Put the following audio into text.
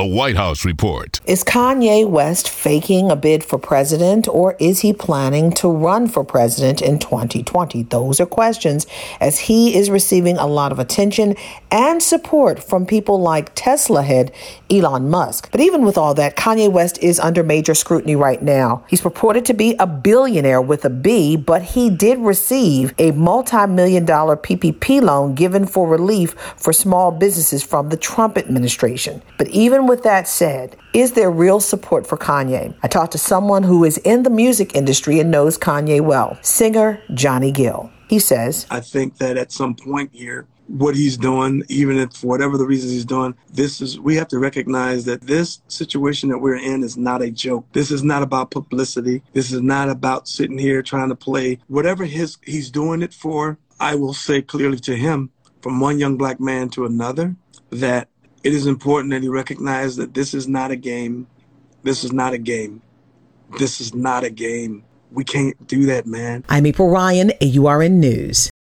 The White House Report. Is Kanye West faking a bid for president, or is he planning to run for president in 2020? Those are questions, as he is receiving a lot of attention and support from people like Tesla head Elon Musk. But even with all that, Kanye West is under major scrutiny right now. He's purported to be a billionaire with a B, but he did receive a multi-million-dollar PPP loan given for relief for small businesses from the Trump administration. But even with that said, is there real support for Kanye? I talked to someone who is in the music industry and knows Kanye well, singer Johnny Gill. He says, I think that at some point here, what he's doing, even if for whatever the reasons he's doing, we have to recognize that this situation that we're in is not a joke. This is not about publicity. This is not about sitting here trying to play. Whatever he's doing it for, I will say clearly to him, from one young black man to another, that it is important that he recognize that this is not a game. This is not a game. This is not a game. We can't do that, man. I'm April Ryan, AURN News.